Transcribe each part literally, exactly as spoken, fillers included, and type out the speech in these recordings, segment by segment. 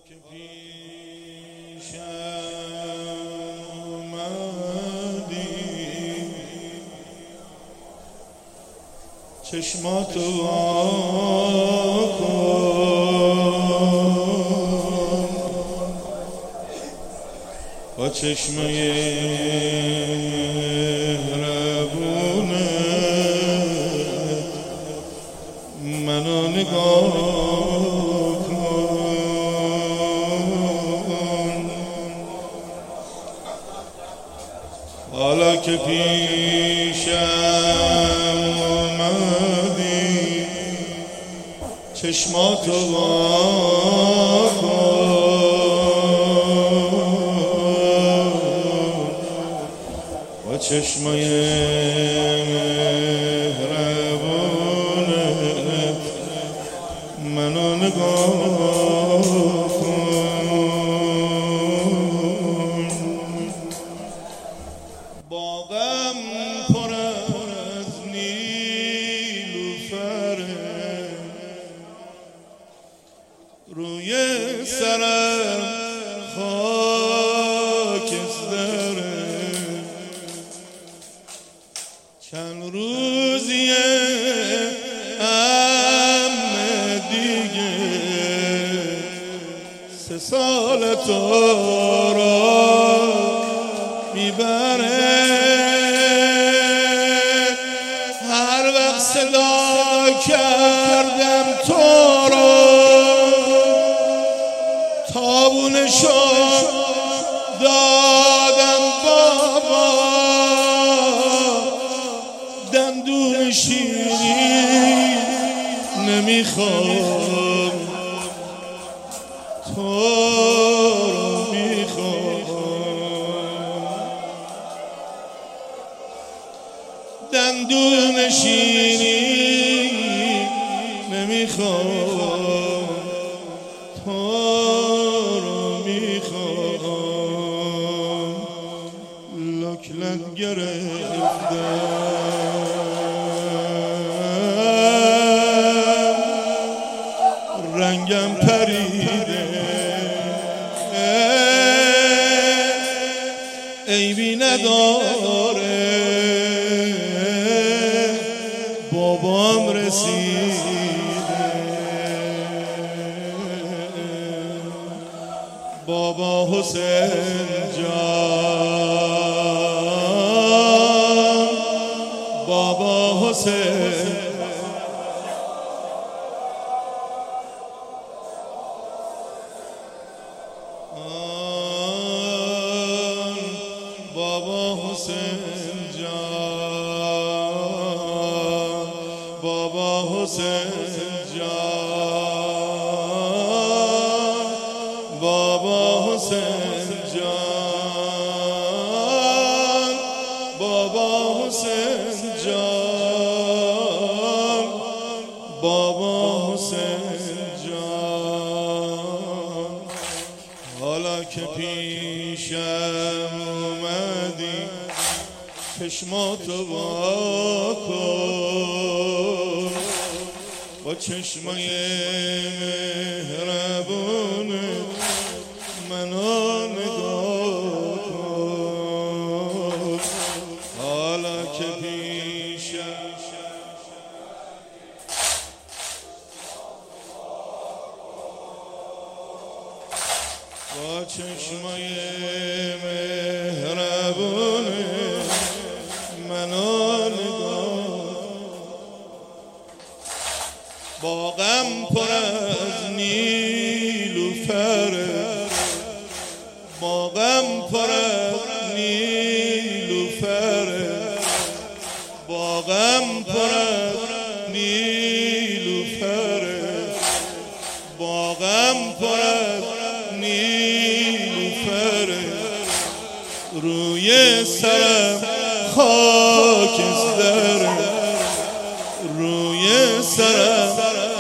که پیشم آمدی چشماتو وا کن با چشمه مهربونت منو نگاه کن. حالا که پیشم اومدی چشماتو وا کن با چشمای مهربونت منو نگاه کن. باغم پر از نیلوفره روی سرم خاکستره چند روزیه امه دیگه سه سال تو را میبره. هر وقت صدا کردم تو را تابونشو دادم بابا دندون شیرین نمیخوام تو رو میخوام دندون شیرین نمیخوام تو رو میخوام. لکلت گرفتم رنگم پریده عیبی نداره بابام رسیده. بابا حسین جان بابا حسین بابا حسین جان بابا حسین جان بابا حسین جان بابا حسین جان بابا حسین جان. حالا که پیشم اومدی چشماتو وا کن با چشمای مهربونت منو نگاه کن. حالا که پیشم با چشمای مهربونت منو نگاه. باغم پر از نیلوفره باغم پر از نیلوفره باغم پر از نیلوفره باغم پر از نیلوفره روی سرم خاکستره روی سرم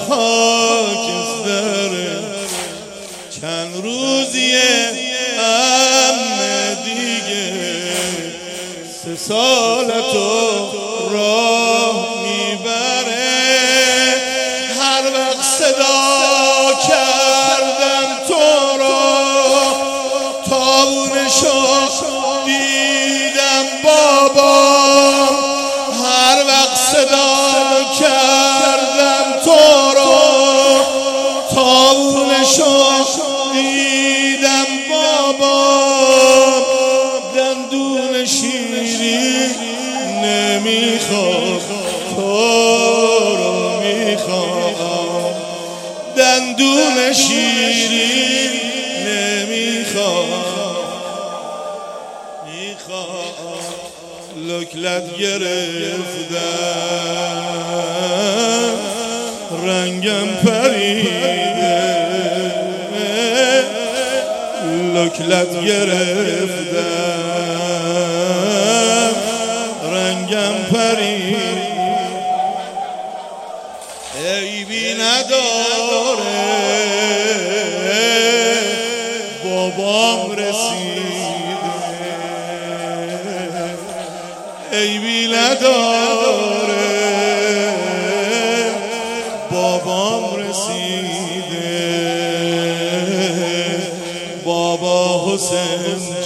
خاکستره چند روزیه امه دیگه سه سال تو راه میبره. هر وقت صدا کردم تو نشو دیدم بابا دندون شیرین نمیخواد تو رو میخواد دندون شیرین نمیخواد میخواد لکلت گرفتم رنگم پریده لکلت گرفتم رنگم پریده عیبی نداره بابام رسیده عیبی نداره بابام رسیده بابا حسین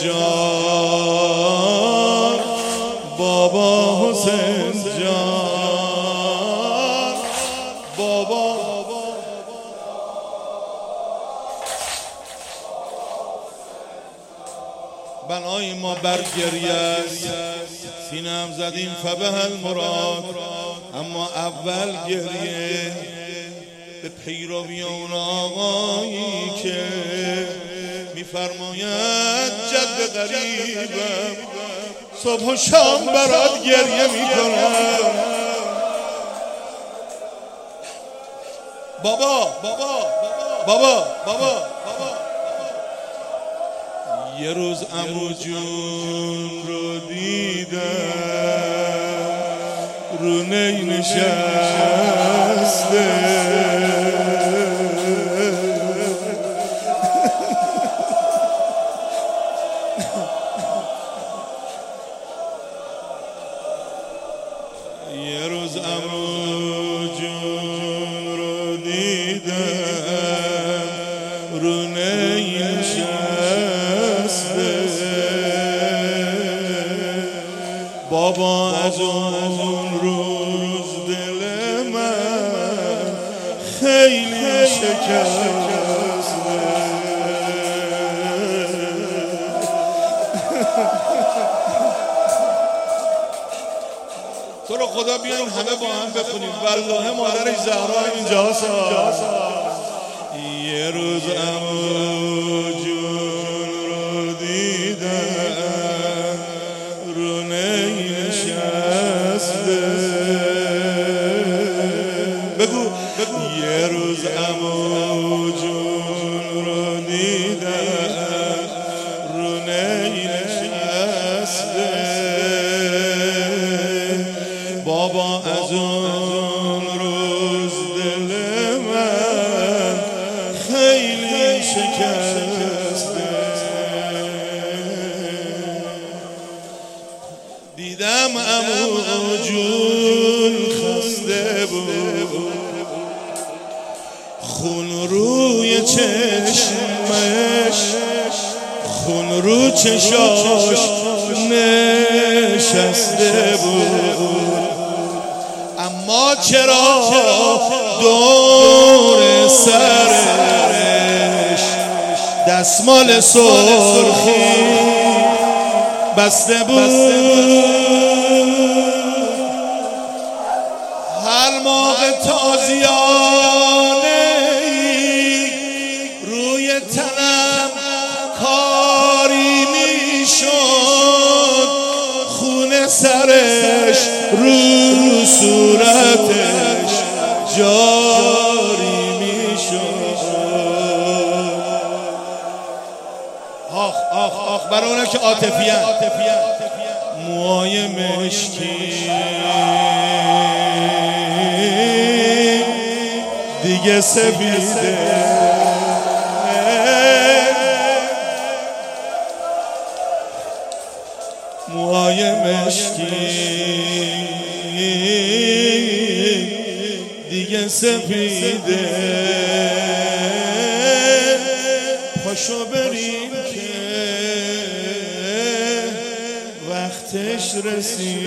جان بابا حسین جان بابا بنای ما بر گریه است سینه هم زدیم فبه المراد اما اول گریه به پیروی اون آقایی که میفرماید جد غریبم صبح و شام برات گریه میکنم بابا بابا بابا بابا یه روز عمو جون رو دیدم رو نی نشسته یه روز عمو جون رو دیدم رو نی نشسته بابا از اون روز دل من خیلی شکسته تو رو خدا بیاین همه با هم بخونیم والله مادرش زهرا اینجا هست یه روز عمو جون رو دیدم رو نی نشسته بگو بگو یه روز عمو جون رو دیدم رو نی نشسته بابا از اون روز دل من خیلی شکسته دیدم عمو جون خسته بود خون روی چشمش خون رو چشاش نشسته بود اما چرا دور سرش دستمال سرخی بسته بود هر موقع تازیانه روی تنم کاری میشد خون سرش رو صورتش جاری میشد آخ آخ آخ برای اونه که عاطفی ان موهای مشکی دیگه سفیده موهای مشکی دیگه سفیده پاشو بریم که وقتش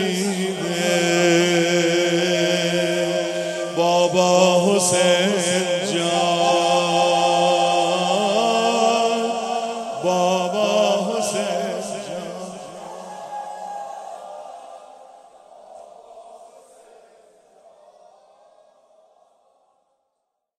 رسیده بابا حسین